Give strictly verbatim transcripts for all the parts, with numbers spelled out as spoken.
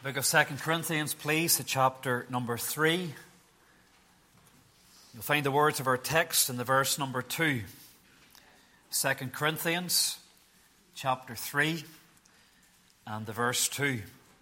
Book of Second Corinthians, please, to chapter number three. You'll find the words of our text in the verse number two. Second Corinthians, chapter three, and the verse two.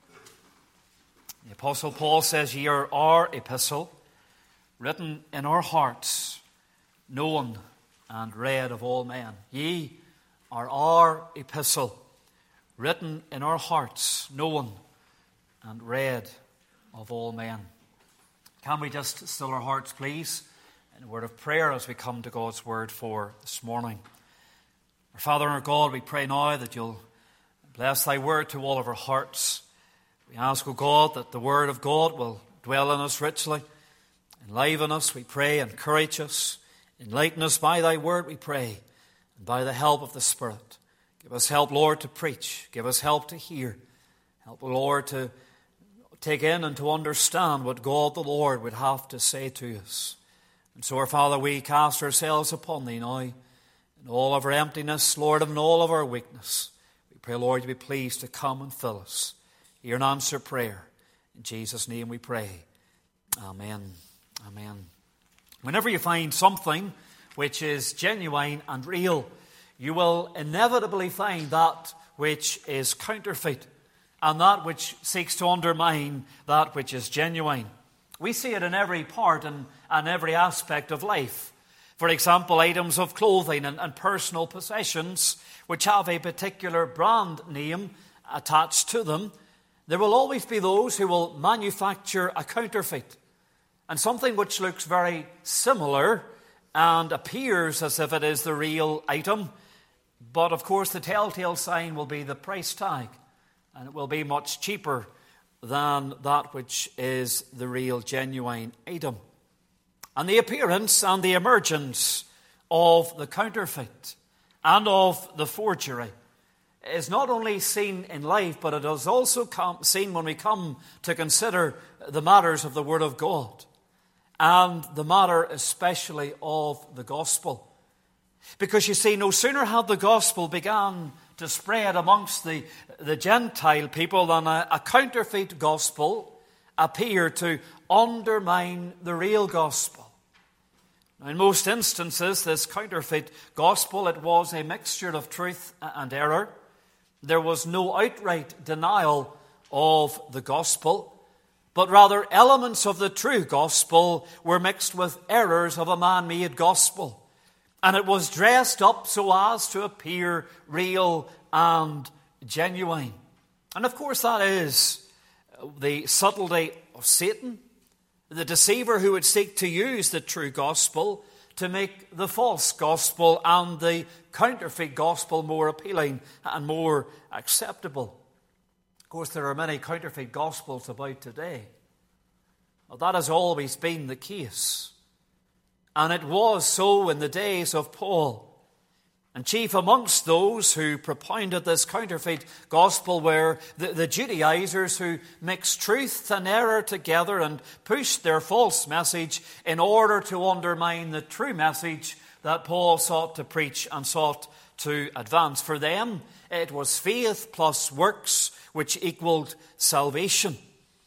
The Apostle Paul says, "Ye are our epistle, written in our hearts, known and read of all men." Ye are our epistle, written in our hearts, known and read of all men. Can we just still our hearts, please, in a word of prayer as we come to God's word for this morning. Our Father and our God, we pray now that you'll bless thy word to all of our hearts. We ask, O God, that the word of God will dwell in us richly, enliven us, we pray, encourage us, enlighten us by thy word, we pray, and by the help of the Spirit. Give us help, Lord, to preach. Give us help to hear. Help, Lord, to take in and to understand what God the Lord would have to say to us. And so, our Father, we cast ourselves upon thee now, in all of our emptiness, Lord, and in all of our weakness. We pray, Lord, you be pleased to come and fill us. Hear and answer prayer. In Jesus' name we pray. Amen. Amen. Whenever you find something which is genuine and real, you will inevitably find that which is counterfeit, and that which seeks to undermine that which is genuine. We see it in every part and, and every aspect of life. For example, items of clothing and, and personal possessions which have a particular brand name attached to them, there will always be those who will manufacture a counterfeit. And something which looks very similar and appears as if it is the real item. But of course the telltale sign will be the price tag. And it will be much cheaper than that which is the real, genuine item. And the appearance and the emergence of the counterfeit and of the forgery is not only seen in life, but it is also come, seen when we come to consider the matters of the Word of God, and the matter especially of the gospel. Because you see, no sooner had the gospel begun to spread amongst the, the Gentile people than a, a counterfeit gospel appeared to undermine the real gospel. Now, in most instances, this counterfeit gospel, it was a mixture of truth and error. There was no outright denial of the gospel, but rather elements of the true gospel were mixed with errors of a man-made gospel. And it was dressed up so as to appear real and genuine. And of course that is the subtlety of Satan, the deceiver who would seek to use the true gospel to make the false gospel and the counterfeit gospel more appealing and more acceptable. Of course, there are many counterfeit gospels about today. Well, that has always been the case. And it was so in the days of Paul. And chief amongst those who propounded this counterfeit gospel were the, the Judaizers, who mixed truth and error together and pushed their false message in order to undermine the true message that Paul sought to preach and sought to advance. For them, it was faith plus works which equaled salvation.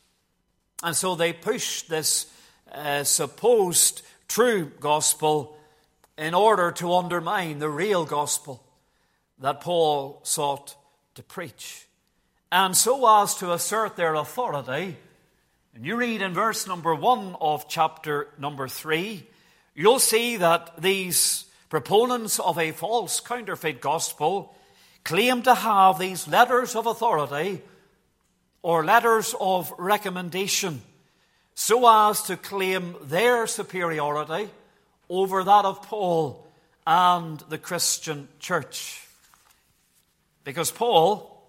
And so they pushed this uh, supposed true gospel in order to undermine the real gospel that Paul sought to preach. And so as to assert their authority, and you read in verse number one of chapter number three, you'll see that these proponents of a false counterfeit gospel claim to have these letters of authority or letters of recommendation, so as to claim their superiority over that of Paul and the Christian church. Because Paul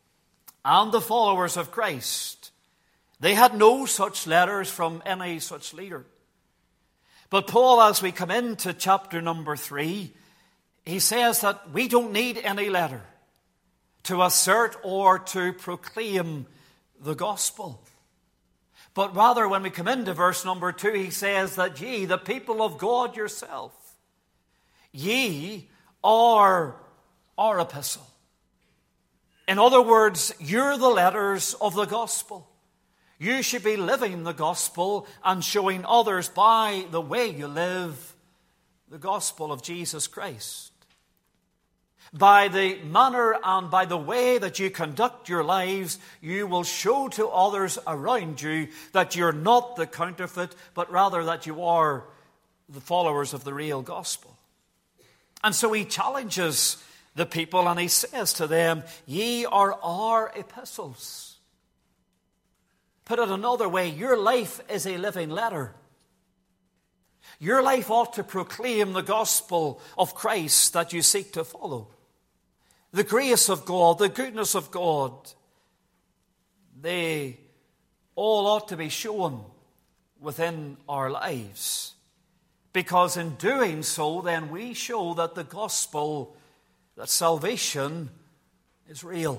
and the followers of Christ, they had no such letters from any such leader. But Paul, as we come into chapter number three, he says that we don't need any letter to assert or to proclaim the gospel. But rather, when we come into verse number two, he says that ye, the people of God yourself, ye are our epistle. In other words, you're the letters of the gospel. You should be living the gospel and showing others by the way you live the gospel of Jesus Christ. By the manner and by the way that you conduct your lives, you will show to others around you that you're not the counterfeit, but rather that you are the followers of the real gospel. And so he challenges the people and he says to them, ye are our epistles. Put it another way, your life is a living letter. Your life ought to proclaim the gospel of Christ that you seek to follow. The grace of God, the goodness of God, they all ought to be shown within our lives. Because in doing so, then we show that the gospel, that salvation is real.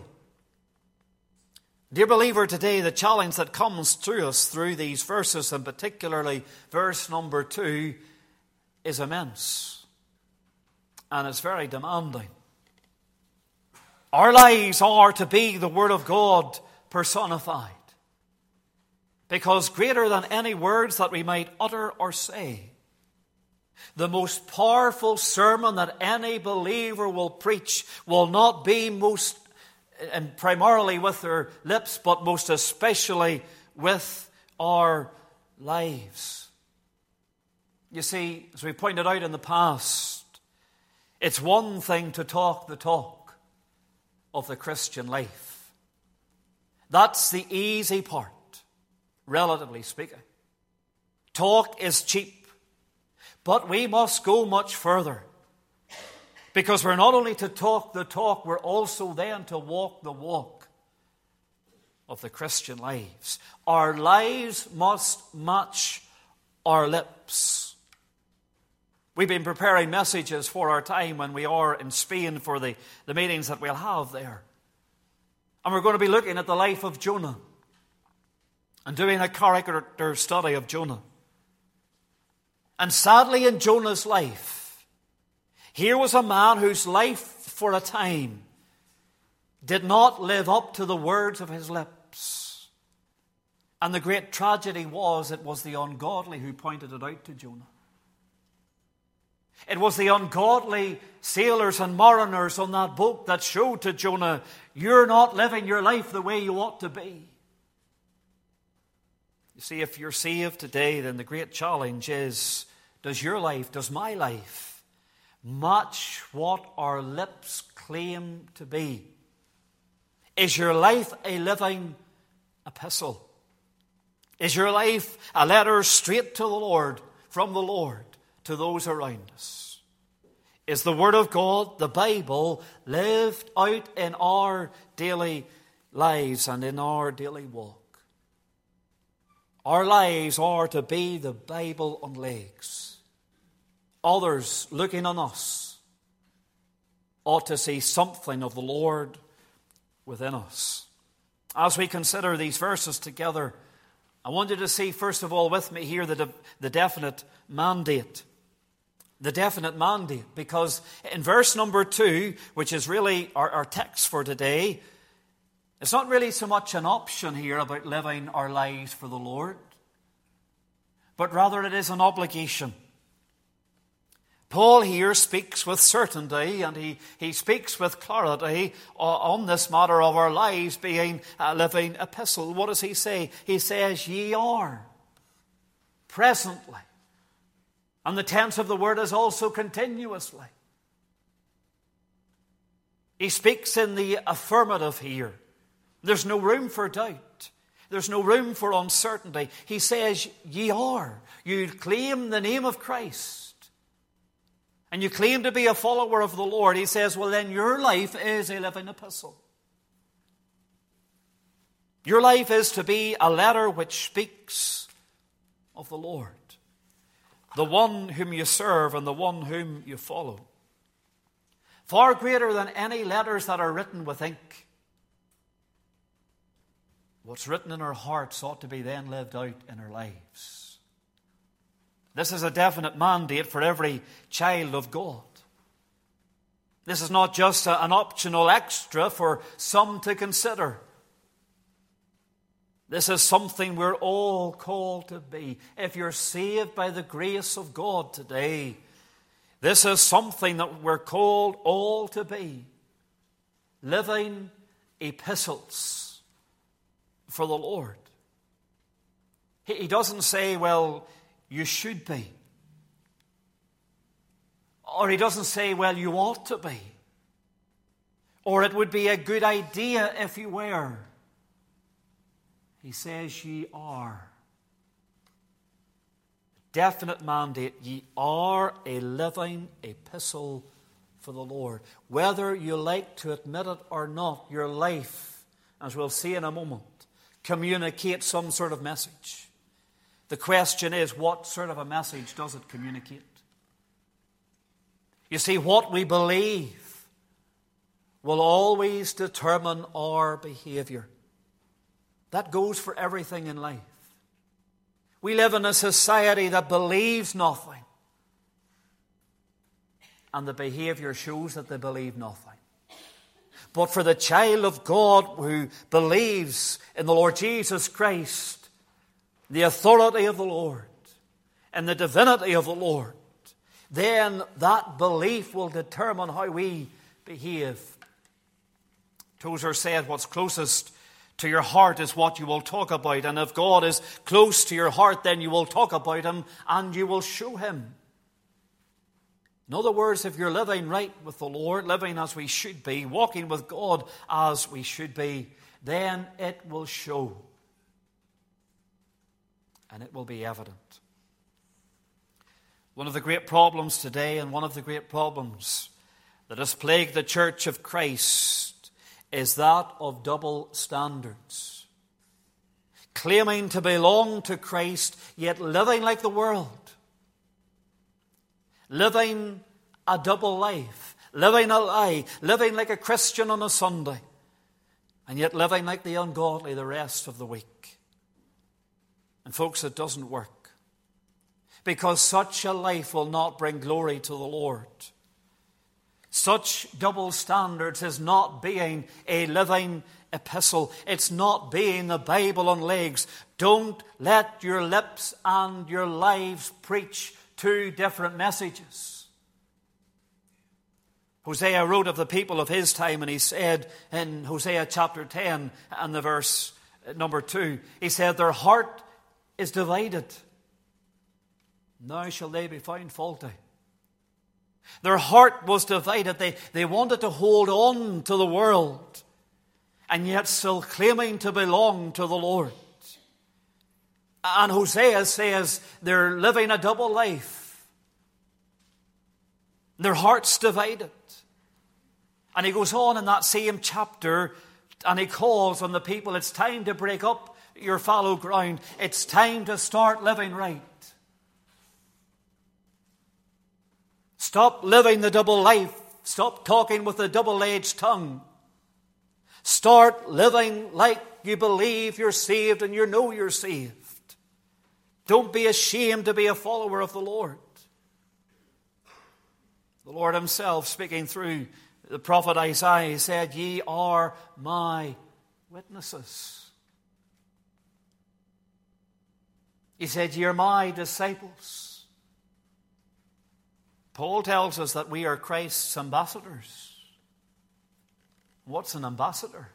Dear believer, today the challenge that comes to us through these verses, and particularly verse number two, is immense. And it's very demanding. Our lives are to be the Word of God personified. Because greater than any words that we might utter or say, the most powerful sermon that any believer will preach will not be most and primarily with their lips, but most especially with our lives. You see, as we pointed out in the past, it's one thing to talk the talk of the Christian life. That's the easy part, relatively speaking. Talk is cheap, but we must go much further. Because we're not only to talk the talk, we're also then to walk the walk of the Christian lives. Our lives must match our lips. We've been preparing messages for our time when we are in Spain for the, the meetings that we'll have there. And we're going to be looking at the life of Jonah and doing a character study of Jonah. And sadly, in Jonah's life, here was a man whose life for a time did not live up to the words of his lips. And the great tragedy was, it was the ungodly who pointed it out to Jonah. It was the ungodly sailors and mariners on that boat that showed to Jonah, you're not living your life the way you ought to be. You see, if you're saved today, then the great challenge is, does your life, does my life, match what our lips claim to be? Is your life a living epistle? Is your life a letter straight to the Lord, from the Lord, to those around us? Is the Word of God, the Bible, lived out in our daily lives and in our daily walk? Our lives are to be the Bible on legs. Others looking on us ought to see something of the Lord within us. As we consider these verses together, I want you to see, first of all, with me here, the, de- the definite mandate. The definite mandate, because in verse number two, which is really our, our text for today, it's not really so much an option here about living our lives for the Lord, but rather it is an obligation. Paul here speaks with certainty and he, he speaks with clarity on this matter of our lives being a living epistle. What does he say? He says, ye are presently. And the tense of the word is also continuously. He speaks in the affirmative here. There's no room for doubt. There's no room for uncertainty. He says, ye are. You claim the name of Christ. And you claim to be a follower of the Lord. He says, well, then your life is a living epistle. Your life is to be a letter which speaks of the Lord, the one whom you serve and the one whom you follow. Far greater than any letters that are written with ink. What's written in our hearts ought to be then lived out in our lives. This is a definite mandate for every child of God. This is not just a, an optional extra for some to consider. This is something we're all called to be. If you're saved by the grace of God today, this is something that we're called all to be. Living epistles for the Lord. He doesn't say, well, you should be. Or he doesn't say, well, you ought to be. Or it would be a good idea if you were. He says, ye are. Definite mandate. Ye are a living epistle for the Lord. Whether you like to admit it or not, your life, as we'll see in a moment, communicates some sort of message. The question is, what sort of a message does it communicate? You see, what we believe will always determine our behavior. That goes for everything in life. We live in a society that believes nothing, and the behavior shows that they believe nothing. But for the child of God who believes in the Lord Jesus Christ, the authority of the Lord, and the divinity of the Lord, then that belief will determine how we behave. Tozer said, what's closest to your heart is what you will talk about. And if God is close to your heart, then you will talk about Him and you will show Him. In other words, if you're living right with the Lord, living as we should be, walking with God as we should be, then it will show. And it will be evident. One of the great problems today, and one of the great problems that has plagued the Church of Christ, is that of double standards. Claiming to belong to Christ, yet living like the world. Living a double life. Living a lie. Living like a Christian on a Sunday. And yet living like the ungodly the rest of the week. And folks, it doesn't work. Because such a life will not bring glory to the Lord. Such double standards is not being a living epistle. It's not being the Bible on legs. Don't let your lips and your lives preach two different messages. Hosea wrote of the people of his time, and he said in Hosea chapter ten and the verse number two, he said, their heart is divided. Now shall they be found faulty. Their heart was divided. They, they wanted to hold on to the world, and yet still claiming to belong to the Lord. And Hosea says they're living a double life. Their heart's divided. And he goes on in that same chapter, and he calls on the people, it's time to break up your fallow ground. It's time to start living right. Stop living the double life. Stop talking with the double-edged tongue. Start living like you believe you're saved and you know you're saved. Don't be ashamed to be a follower of the Lord. The Lord Himself, speaking through the prophet Isaiah, said, ye are my witnesses. He said, ye are my disciples. Paul tells us that we are Christ's ambassadors. What's an ambassador?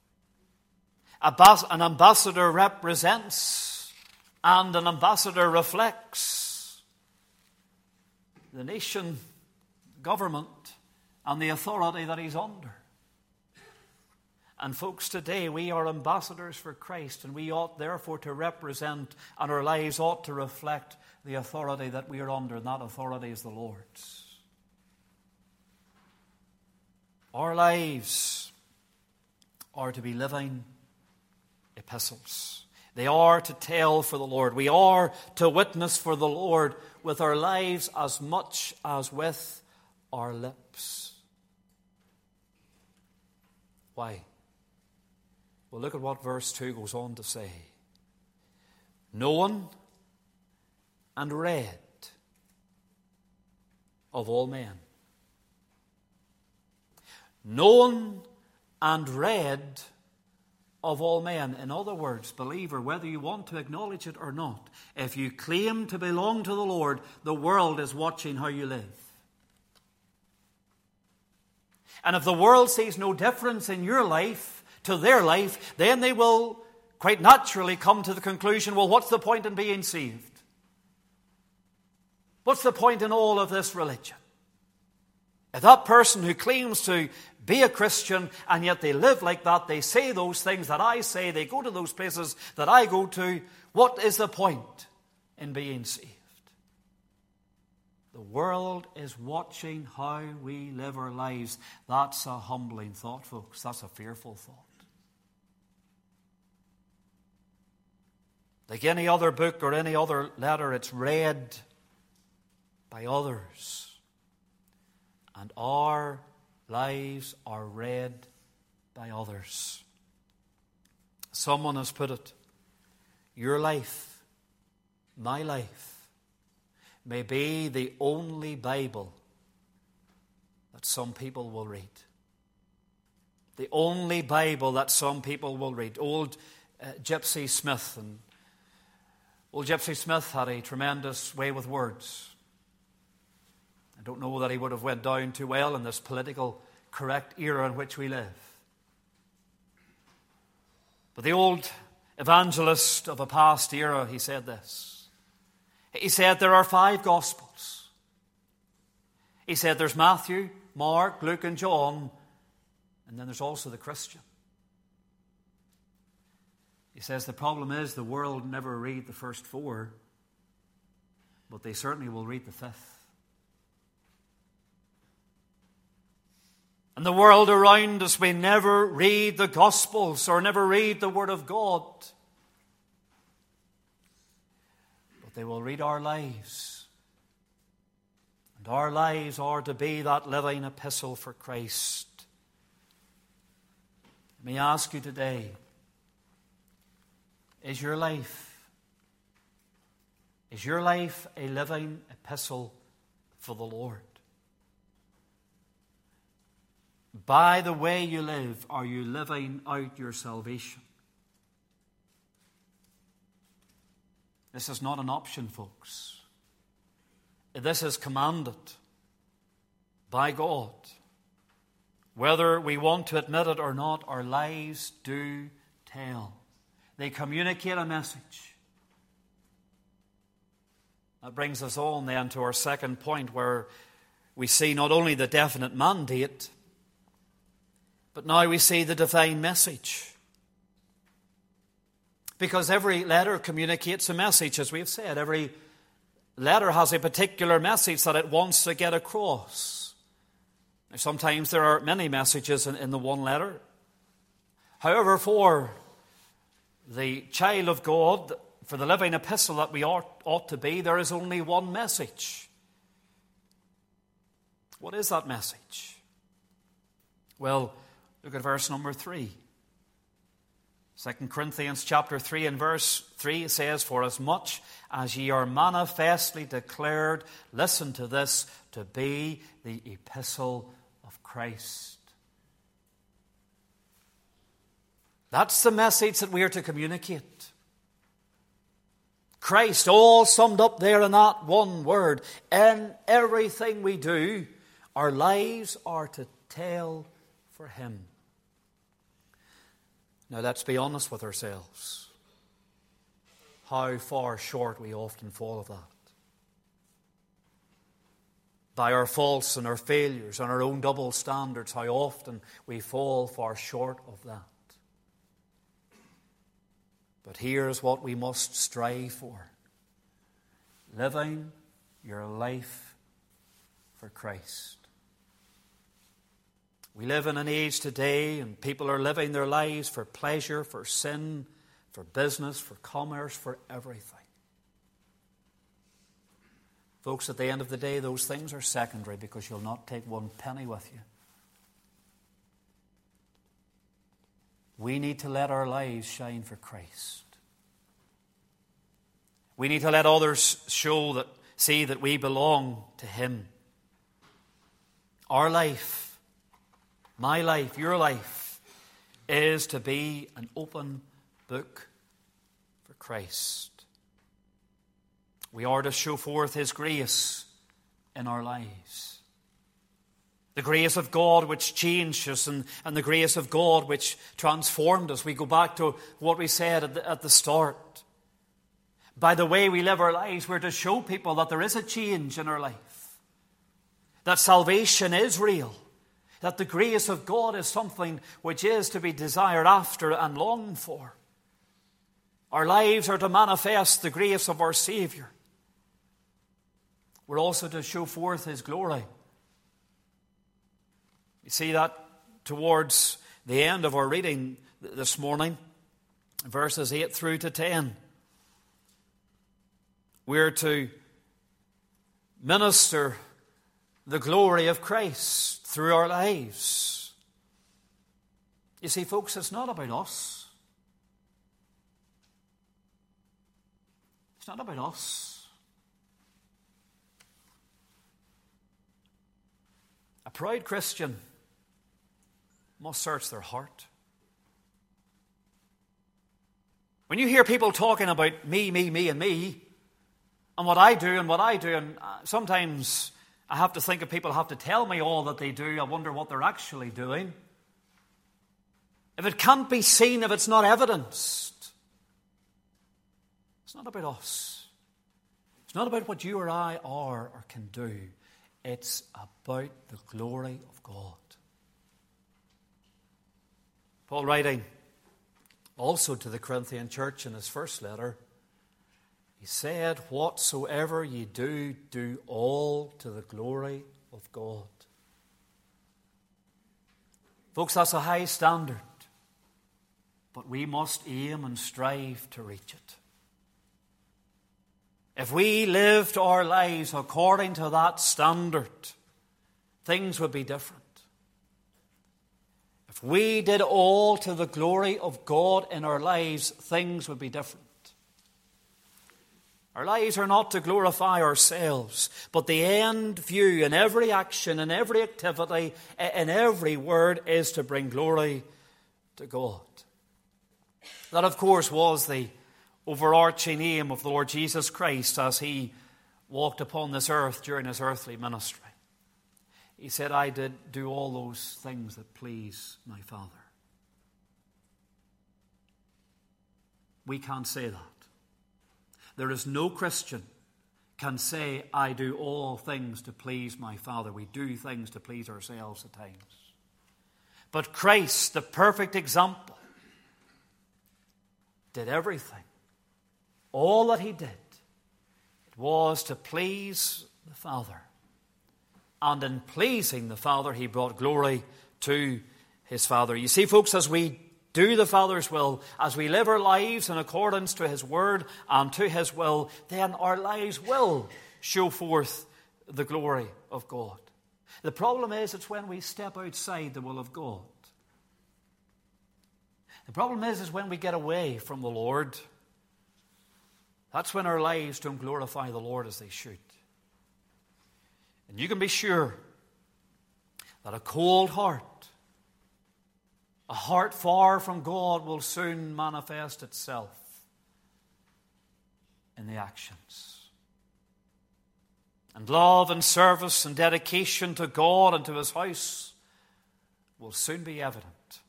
An ambassador represents and an ambassador reflects the nation, government, and the authority that he's under. And folks, today we are ambassadors for Christ, and we ought therefore to represent, and our lives ought to reflect the authority that we are under, and that authority is the Lord's. Our lives are to be living epistles. They are to tell for the Lord. We are to witness for the Lord with our lives as much as with our lips. Why? Well, look at what verse two goes on to say. Known and read of all men. Known and read of all men. In other words, believer, whether you want to acknowledge it or not, if you claim to belong to the Lord, the world is watching how you live. And if the world sees no difference in your life to their life, then they will quite naturally come to the conclusion, well, what's the point in being saved? What's the point in all of this religion? If that person who claims to be a Christian and yet they live like that, they say those things that I say, they go to those places that I go to, what is the point in being saved? The world is watching how we live our lives. That's a humbling thought, folks. That's a fearful thought. Like any other book or any other letter, it's read by others. And our lives are read by others. Someone has put it, your life, my life, may be the only Bible that some people will read. The only Bible that some people will read. Old uh, Gypsy Smith. And old Gypsy Smith had a tremendous way with words. I don't know that he would have went down too well in this political correct era in which we live. But the old evangelist of a past era, he said this. He said there are five Gospels. He said there's Matthew, Mark, Luke, and John, and then there's also the Christian. He says the problem is the world never read the first four, but they certainly will read the fifth. And the world around us, we never read the Gospels or never read the Word of God. But they will read our lives. And our lives are to be that living epistle for Christ. Let me ask you today, is your life, is your life a living epistle for the Lord? By the way you live, are you living out your salvation? This is not an option, folks. This is commanded by God. Whether we want to admit it or not, our lives do tell. They communicate a message. That brings us on then to our second point, where we see not only the definite mandate, but now we see the divine message. Because every letter communicates a message, as we have said. Every letter has a particular message that it wants to get across. Now, sometimes there are many messages in, in the one letter. However, for the child of God, for the living epistle that we ought, ought to be, there is only one message. What is that message? Well, look at verse number three. Second Corinthians chapter three and verse three says, for as much as ye are manifestly declared, listen to this, to be the epistle of Christ. That's the message that we are to communicate. Christ, all summed up there in that one word. In everything we do, our lives are to tell for Him. Now let's be honest with ourselves. How far short we often fall of that. By our faults and our failures and our own double standards, how often we fall far short of that. But here's what we must strive for. Living your life for Christ. We live in an age today, and people are living their lives for pleasure, for sin, for business, for commerce, for everything. Folks, at the end of the day, those things are secondary, because you'll not take one penny with you. We need to let our lives shine for Christ. We need to let others show that, see that we belong to Him. Our life, my life, your life, is to be an open book for Christ. We are to show forth His grace in our lives. The grace of God which changed us, and, and the grace of God which transformed us. We go back to what we said at the, at the start. By the way we live our lives, we're to show people that there is a change in our life. That salvation is real. That the grace of God is something which is to be desired after and longed for. Our lives are to manifest the grace of our Savior. We're also to show forth His glory. You see that towards the end of our reading this morning, verses eight through to ten. We're to minister the glory of Christ through our lives. You see, folks, it's not about us. It's not about us. A proud Christian must search their heart. When you hear people talking about me, me, me, and me, and what I do and what I do, and sometimes I have to think of people have to tell me all that they do. I wonder what they're actually doing. If it can't be seen, if it's not evidenced, it's not about us. It's not about what you or I are or can do. It's about the glory of God. Paul, writing also to the Corinthian church in his first letter, he said, whatsoever ye do, do all to the glory of God. Folks, that's a high standard, but we must aim and strive to reach it. If we lived our lives according to that standard, things would be different. If we did all to the glory of God in our lives, things would be different. Our lives are not to glorify ourselves, but the end view in every action, in every activity, in every word is to bring glory to God. That, of course, was the overarching aim of the Lord Jesus Christ as He walked upon this earth during His earthly ministry. He said, I did do all those things that please my Father. We can't say that. There is no Christian can say, I do all things to please my Father. We do things to please ourselves at times. But Christ, the perfect example, did everything. All that He did, it was to please the Father. And in pleasing the Father, He brought glory to His Father. You see, folks, as we do the Father's will, as we live our lives in accordance to His word and to His will, then our lives will show forth the glory of God. The problem is, it's when we step outside the will of God. The problem is, is when we get away from the Lord. That's when our lives don't glorify the Lord as they should. And you can be sure that a cold heart, a heart far from God, will soon manifest itself in the actions. And love and service and dedication to God and to His house will soon be evident.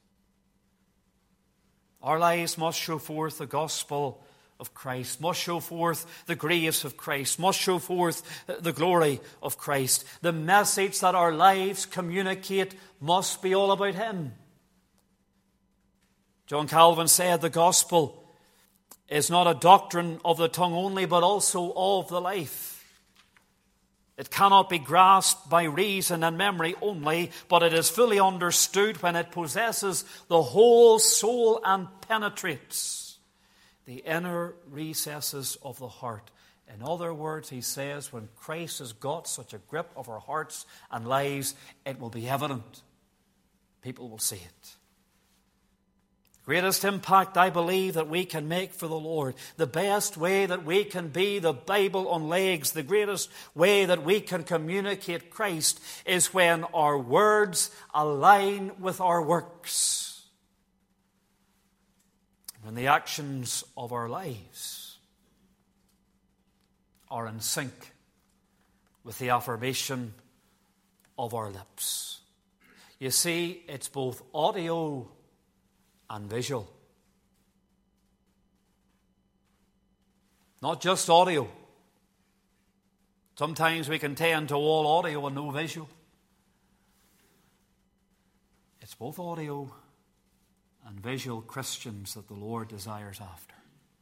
Our lives must show forth the gospel of Christ, must show forth the grace of Christ, must show forth the glory of Christ. The message that our lives communicate must be all about Him. John Calvin said the gospel is not a doctrine of the tongue only, but also of the life. It cannot be grasped by reason and memory only, but it is fully understood when it possesses the whole soul and penetrates the inner recesses of the heart. In other words, he says, when Christ has got such a grip of our hearts and lives, it will be evident. People will see it. Greatest impact, I believe, that we can make for the Lord, the best way that we can be the Bible on legs, the greatest way that we can communicate Christ is when our words align with our works. when the actions of our lives are in sync with the affirmation of our lips. You see, it's both audio and visual. Not just audio. Sometimes we can tend to all audio and no visual. It's both audio and visual Christians that the Lord desires after.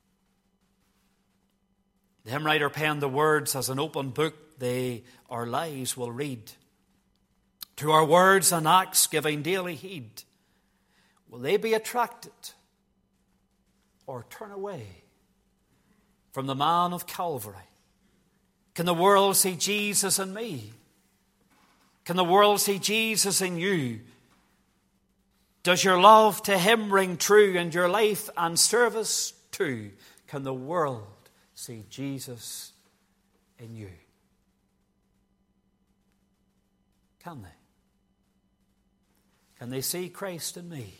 The hymn writer penned the words, as an open book they, our lives will read. To our words and acts giving daily heed, will they be attracted or turn away from the man of Calvary? Can the world see Jesus in me? Can the world see Jesus in you? Does your love to him ring true, and your life and service too? Can the world see Jesus in you? Can they? Can they see Christ in me?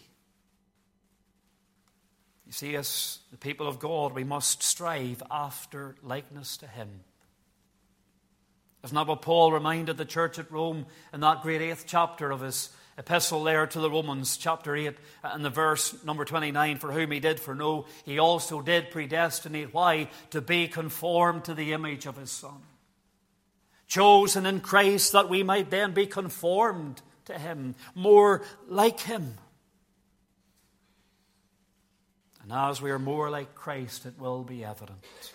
You see, as the people of God, we must strive after likeness to him. Isn't that what Paul reminded the church at Rome in that great eighth chapter of his epistle there to the Romans, chapter eight, and the verse number twenty-nine, for whom he did foreknow, he also did predestinate. Why? To be conformed to the image of his Son. Chosen in Christ that we might then be conformed to him, more like him. And as we are more like Christ, it will be evident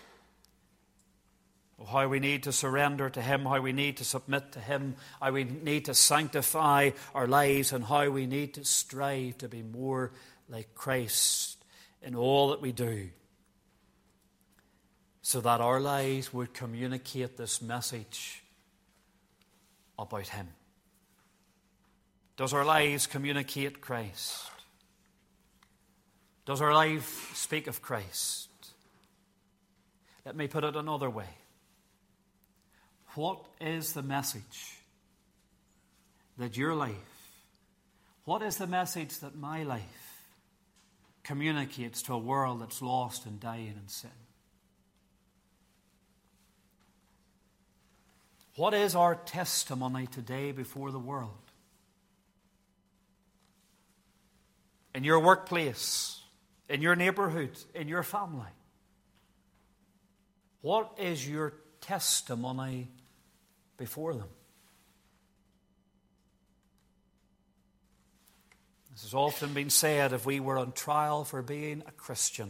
how we need to surrender to him, how we need to submit to him, how we need to sanctify our lives, and how we need to strive to be more like Christ in all that we do, so that our lives would communicate this message about him. Does our lives communicate Christ? Does our life speak of Christ? Let me put it another way. What is the message that your life, what is the message that my life communicates to a world that's lost and dying in sin? What is our testimony today before the world? In your workplace, in your neighborhood, in your family. What is your testimony before them? This has often been said, if we were on trial for being a Christian,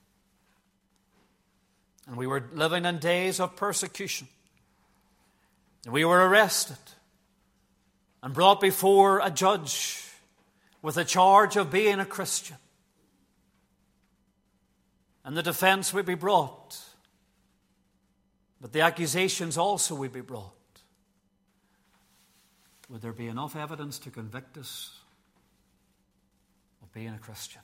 and we were living in days of persecution, and we were arrested and brought before a judge with a charge of being a Christian, and the defense would be brought, but the accusations also would be brought, would there be enough evidence to convict us of being a Christian?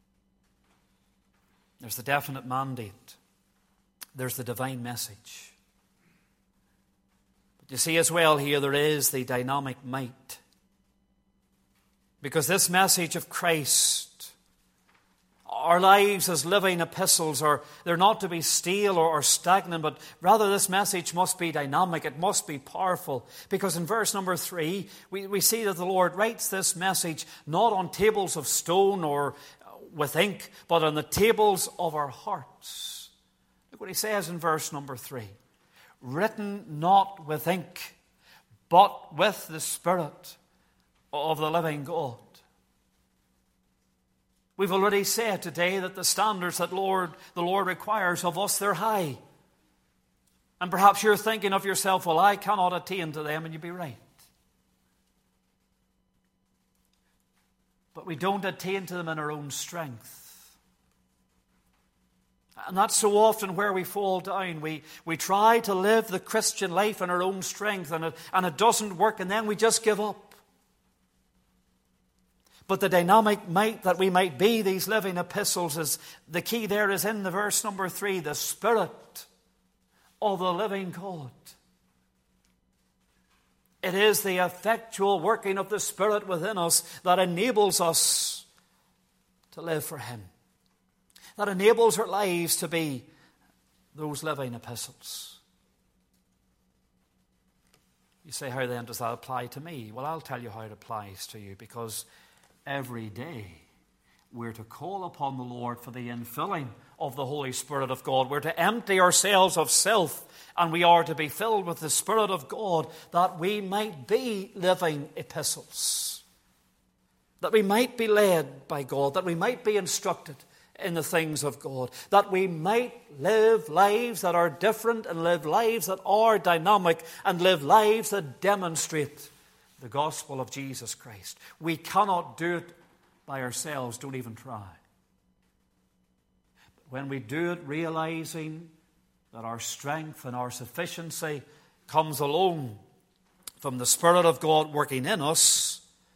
There's the definite mandate. There's the divine message. But you see as well here, there is the dynamic might. Because this message of Christ, our lives as living epistles, are they're not to be stale or, or stagnant, but rather this message must be dynamic. It must be powerful. Because in verse number three, we, we see that the Lord writes this message not on tables of stone or with ink, but on the tables of our hearts. Look what he says in verse number three. Written not with ink, but with the Spirit of the living God. We've already said today that the standards that Lord, the Lord requires of us, they're high. And perhaps you're thinking of yourself, well, I cannot attain to them, and you'd be right. But we don't attain to them in our own strength. And that's so often where we fall down. We, we try to live the Christian life in our own strength, and it, and it doesn't work, and then we just give up. But the dynamic might that we might be these living epistles is the key there is in the verse number three, the Spirit of the living God. It is the effectual working of the Spirit within us that enables us to live for Him. that enables our lives to be those living epistles. You say, how then does that apply to me? Well, I'll tell you how it applies to you, because every day we're to call upon the Lord for the infilling of the Holy Spirit of God. We're to empty ourselves of self, and we are to be filled with the Spirit of God, that we might be living epistles, that we might be led by God, that we might be instructed in the things of God, that we might live lives that are different, and live lives that are dynamic, and live lives that demonstrate the gospel of Jesus Christ. We cannot do it by ourselves. Don't even try. But when we do it, realizing that our strength and our sufficiency comes alone from the Spirit of God working in us,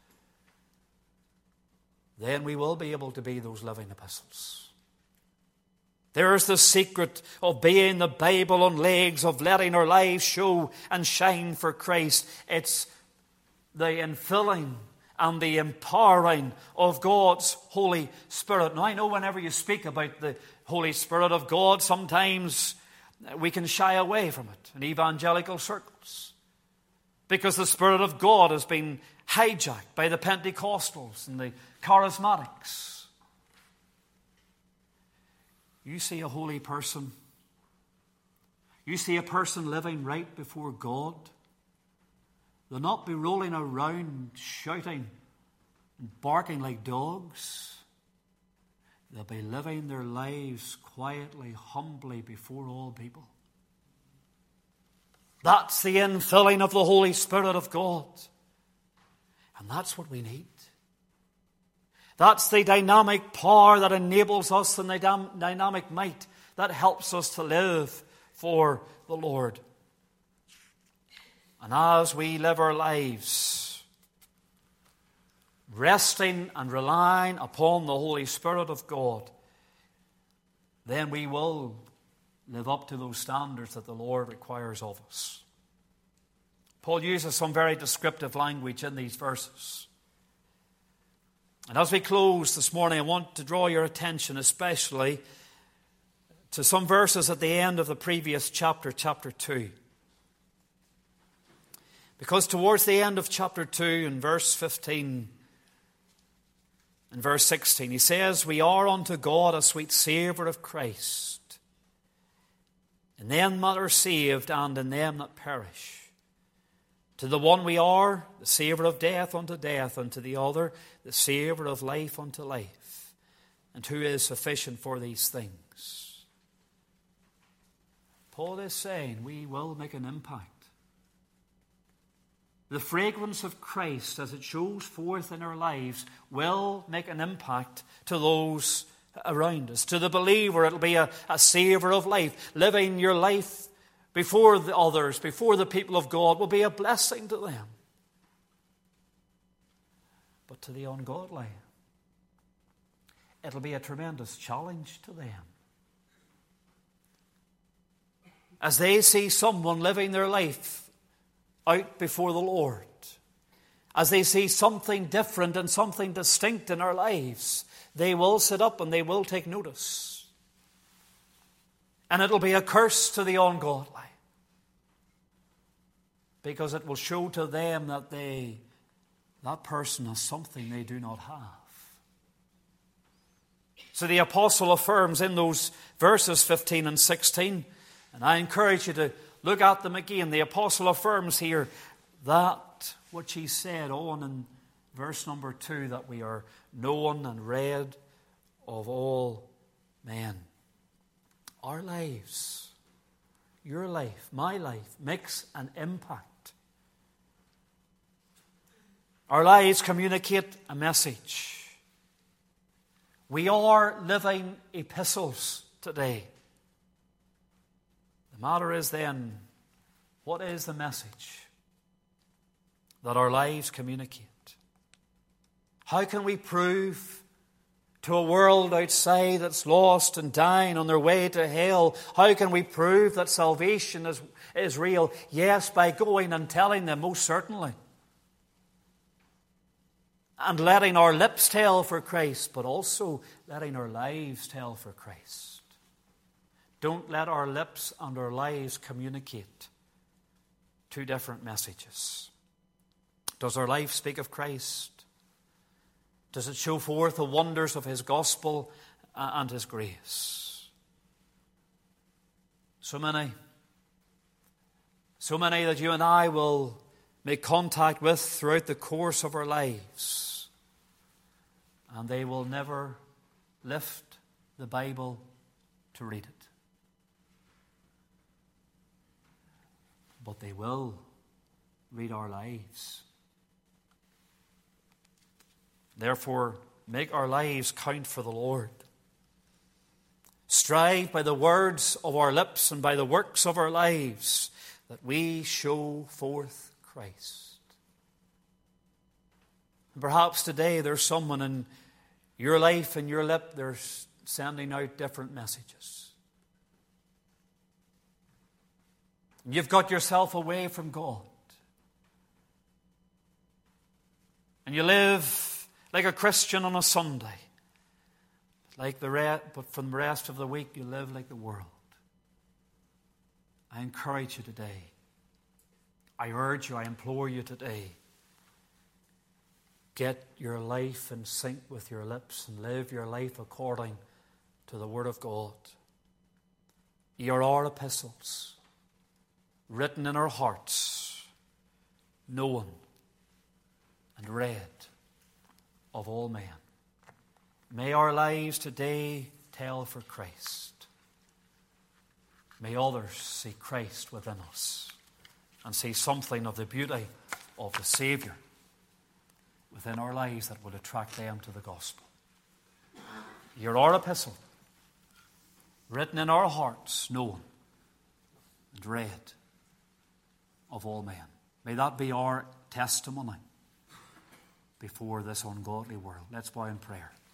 then we will be able to be those living epistles. There's the secret of being the Bible on legs, of letting our lives show and shine for Christ. It's the infilling and the empowering of God's Holy Spirit. Now, I know whenever you speak about the Holy Spirit of God, sometimes we can shy away from it in evangelical circles, because the Spirit of God has been hijacked by the Pentecostals and the Charismatics. You see a holy person, you see a person living right before God, they'll not be rolling around shouting and barking like dogs. They'll be living their lives quietly, humbly before all people. That's the infilling of the Holy Spirit of God. And that's what we need. That's the dynamic power that enables us, and the dynamic might that helps us to live for the Lord. And as we live our lives, resting and relying upon the Holy Spirit of God, then we will live up to those standards that the Lord requires of us. Paul uses some very descriptive language in these verses. And as we close this morning, I want to draw your attention especially to some verses at the end of the previous chapter, chapter two. Because towards the end of chapter two, in verse fifteen and verse sixteen, he says, "We are unto God a sweet savour of Christ, in them that are saved and in them that perish. To the one we are the savour of death unto death, and to the other the savour of life unto life. And who is sufficient for these things?" Paul is saying we will make an impact. The fragrance of Christ, as it shows forth in our lives, will make an impact to those around us. To the believer, it'll be a, a savour of life. Living your life before the others, before the people of God, will be a blessing to them. But to the ungodly, it'll be a tremendous challenge to them. As they see someone living their life out before the Lord, as they see something different and something distinct in our lives, they will sit up and they will take notice. And it'll be a curse to the ungodly, because it will show to them that they, that person has something they do not have. So the apostle affirms in those verses fifteen and sixteen, and I encourage you to look at them again. The apostle affirms here that which he said on in verse number two, that we are known and read of all men. Our lives, your life, my life, makes an impact. Our lives communicate a message. We are living epistles today. The matter is then, what is the message that our lives communicate? How can we prove to a world outside that's lost and dying on their way to hell, how can we prove that salvation is, is real? Yes, by going and telling them, most certainly. and letting our lips tell for Christ, but also letting our lives tell for Christ. Don't let our lips and our lives communicate two different messages. Does our life speak of Christ? Does it show forth the wonders of his gospel and his grace? So many, so many that you and I will make contact with throughout the course of our lives, and they will never lift the Bible to read it. But they will read our lives. Therefore, make our lives count for the Lord. Strive by the words of our lips and by the works of our lives that we show forth Christ. And perhaps today there's someone in your life and your lip, they're sending out different messages. And you've got yourself away from God. And you live like a Christian on a Sunday. Like the re- but from the rest of the week you live like the world. I encourage you today. I urge you, I implore you today. Get your life in sync with your lips and live your life according to the Word of God. Ye are our epistles, written in our hearts, known and read of all men. May our lives today tell for Christ. May others see Christ within us and see something of the beauty of the Saviour within our lives that will attract them to the gospel. You're our epistle, written in our hearts, known and read of all men. May that be our testimony before this ungodly world. Let's bow in prayer.